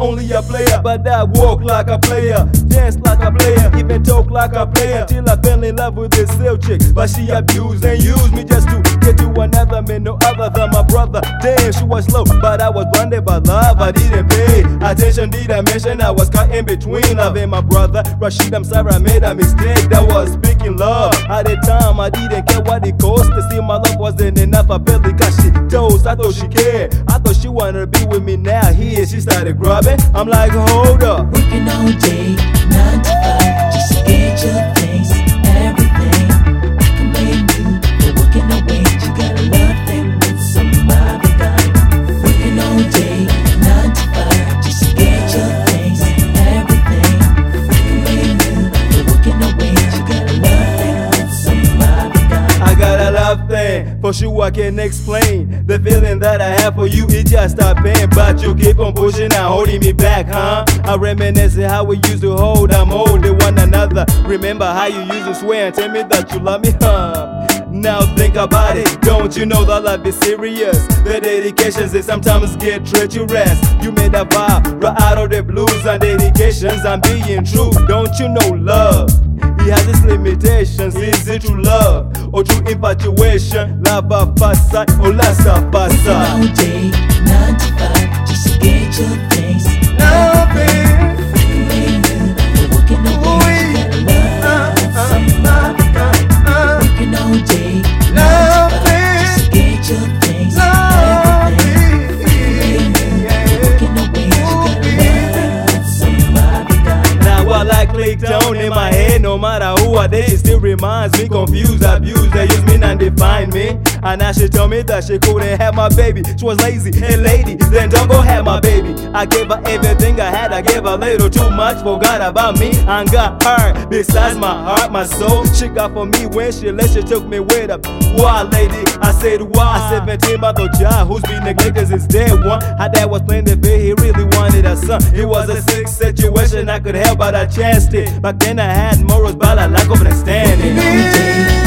only a player, but I walk like a player, dance like a player, even talk like a player, till I fell in love with this silk chick. But she abused and used me just to get to another man, no other than my brother. Damn, she was slow, but I was blinded by love. I didn't pay attention, did I mention I was caught in between love and my brother Rashid? I'm sorry, I made a mistake. That was speaking love. At the time, I didn't care what it cost. To see my love wasn't enough. I felt it cause she toast. I thought she cared. I thought she wanted to be with me now. Here she started grabbing. I'm like, hold up. Working all day, 9 to 5, just to get your things, everything. I can blame you for working away. You gotta love them with some other guy. Working all day, 9 to 5, just to get your things, everything. I can blame you for working away. You gotta love them with some other guy. I got a love thing, for sure I can explain. The feeling that I have for you, it just stop pain. But you keep on pushing and holding me back, huh? I reminisce how we used to hold, I'm holding one another. Remember how you used to swear and tell me that you love me, huh? Now think about it, don't you know that love is serious? The dedications, they sometimes get treacherous. You made a vow right out of the blues and dedications. I'm being true, don't you know love? It has its limitations. Is it true love or true infatuation? Love at first sight or lust at first Working all sight? day, 9 to 5, just to get your things, Loving, I can blame you for working away. You gotta love them with some other guy. Working all day, 9 to 5, just to get your things, everything. Working away, you gotta love them with some other guy. now while I click down in my head, no matter who I date, it still reminds me confused, abused. They use me and define me. And now she told me that she couldn't have my baby. She was lazy and lady, then don't go have my baby. I gave her everything I had, I gave her a little too much, forgot about me and got her. Besides my heart, my soul, she got for me when she left, she took me with her. Why, lady? I said why? 17 month old child who's been neglected since day one. Her dad was playing the field, he really wanted a son. It was a sick situation, I could help but I chanced it. Back then I had morals but I lack of understanding. Working all day,